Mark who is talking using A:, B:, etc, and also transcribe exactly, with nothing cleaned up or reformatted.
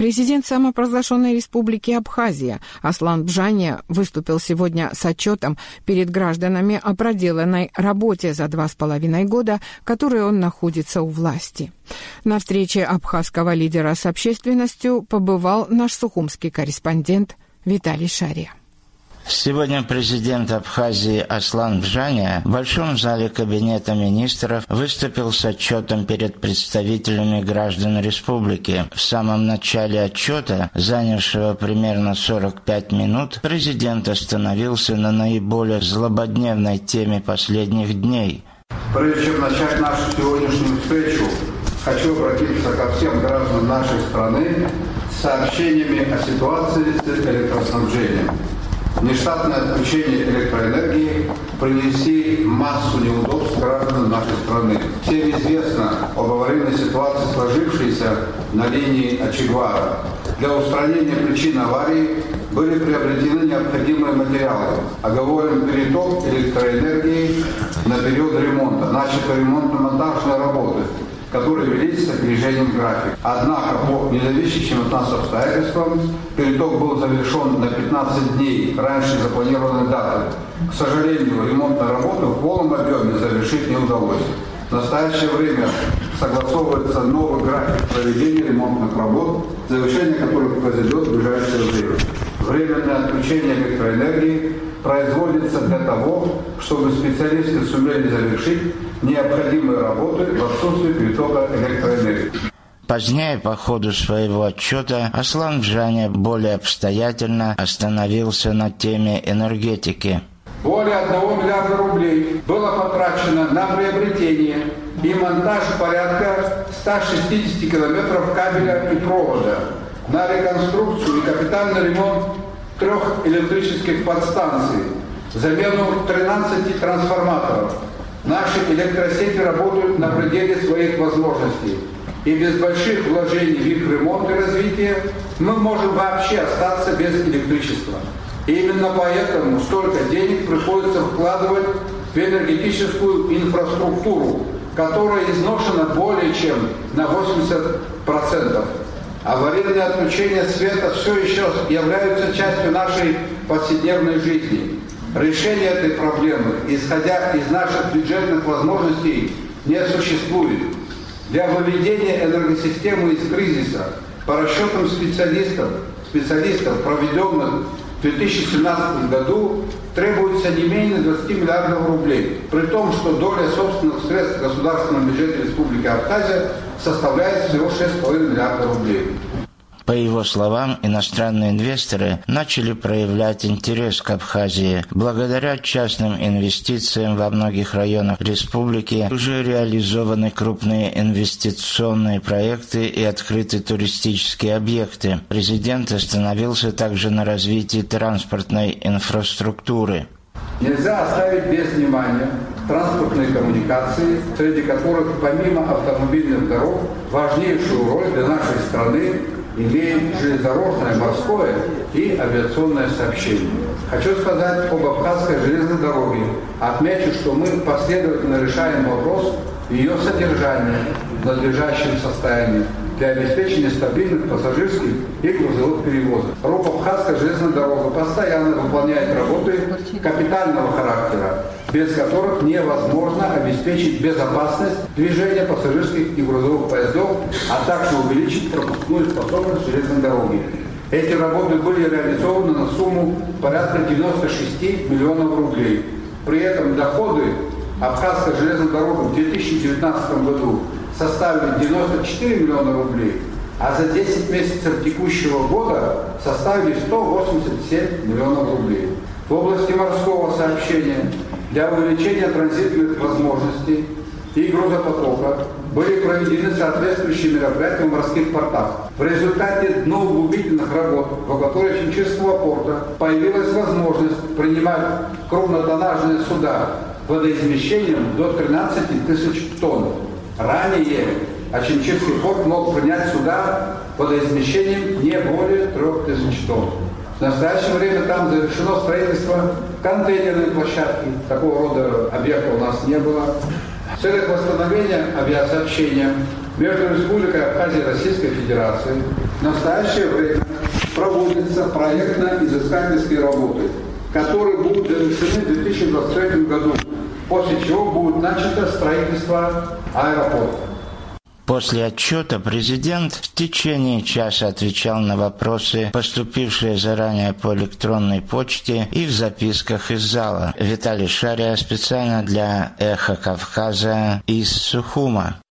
A: Президент самопровозглашенной республики Абхазия Аслан Бжаня выступил сегодня с отчетом перед гражданами о проделанной работе за два с половиной года, которые он находится у власти. На встрече абхазского лидера с общественностью побывал наш сухумский корреспондент Виталий Шария.
B: Сегодня президент Абхазии Аслан Бжаня в Большом зале Кабинета министров выступил с отчетом перед представителями граждан республики. В самом начале отчета, занявшего примерно сорок пять минут, президент остановился на наиболее злободневной теме последних дней.
C: Прежде чем начать нашу сегодняшнюю встречу, хочу обратиться ко всем гражданам нашей страны с сообщениями о ситуации с электроснабжением. Нештатное отключение электроэнергии принесли массу неудобств гражданам нашей страны. Всем известно об аварийной ситуации, сложившейся на линии Очегвара. Для устранения причин аварии были приобретены необходимые материалы. Оговорен переток электроэнергии на период ремонта. Начаты ремонтно-монтажные работы, которые велись с опережением графика. Однако, по независящим от нас обстоятельствам, переток был завершен на пятнадцать дней раньше запланированной даты. К сожалению, ремонтные работы в полном объеме завершить не удалось. В настоящее время согласовывается новый график проведения ремонтных работ, завершение которых произойдет в ближайшее время. Временное отключение электроэнергии производится для того, чтобы специалисты сумели завершить необходимые работы в отсутствии перетока электроэнергии.
B: Позднее, по ходу своего отчета, Аслан Бжаня более обстоятельно остановился на теме энергетики.
C: Более одного миллиарда рублей было потрачено на приобретение и монтаж порядка ста шестидесяти километров кабеля и провода, на реконструкцию и капитальный ремонт трех электрических подстанций, замену тринадцати трансформаторов. Наши электросети работают на пределе своих возможностей. И без больших вложений в их ремонт и развитие мы можем вообще остаться без электричества. И именно поэтому столько денег приходится вкладывать в энергетическую инфраструктуру, которая изношена более чем на восемьдесят процентов. Аварийные отключения света все еще являются частью нашей повседневной жизни. Решение этой проблемы, исходя из наших бюджетных возможностей, не существует. Для выведения энергосистемы из кризиса, по расчетам специалистов, специалистов, проведенных в две тысячи семнадцатом году, требуется не менее двадцати миллиардов рублей, при том, что доля собственных средств в государственном бюджете Республики Абхазия составляет всего шесть целых пять десятых миллиарда рублей.
B: По его словам, иностранные инвесторы начали проявлять интерес к Абхазии. Благодаря частным инвестициям во многих районах республики уже реализованы крупные инвестиционные проекты и открыты туристические объекты. Президент остановился также на развитии транспортной инфраструктуры.
C: Нельзя оставить без внимания транспортные коммуникации, среди которых помимо автомобильных дорог важнейшую роль для нашей страны имеет железнодорожное, морское и авиационное сообщение. Хочу сказать об Абхазской железной дороге. Отмечу, что мы последовательно решаем вопрос ее содержания в надлежащем состоянии для обеспечения стабильных пассажирских и грузовых перевозок. РОП Абхазская железная дорога постоянно выполняет работы капитального характера, без которых невозможно обеспечить безопасность движения пассажирских и грузовых поездов, а также увеличить пропускную способность железной дороги. Эти работы были реализованы на сумму порядка девяноста шести миллионов рублей. При этом доходы Абхазской железной дороги в две тысячи девятнадцатом году составили девяносто четыре миллиона рублей, а за десять месяцев текущего года составили сто восемьдесят семь миллионов рублей. В области морского сообщения для увеличения транзитных возможностей и грузопотока были проведены соответствующие мероприятия в морских портах. В результате дноуглубительных работ в акватории Химчистского порта появилась возможность принимать крупнотоннажные суда водоизмещением до тринадцати тысяч тонн. Ранее Ачинчирский порт мог принять суда водоизмещением не более трех тысяч тонн. В настоящее время там завершено строительство контейнерной площадки. Такого рода объекта у нас не было. В целях восстановления авиасообщения между Республикой Абхазия и Российской Федерацией в настоящее время проводятся проектно-изыскательские работы, которые будут завершены в две тысячи двадцать третьем году, после чего будет начато строительство аэропорта.
B: После отчета президент в течение часа отвечал на вопросы, поступившие заранее по электронной почте и в записках из зала. Виталий Шария специально для «Эхо Кавказа» из Сухума.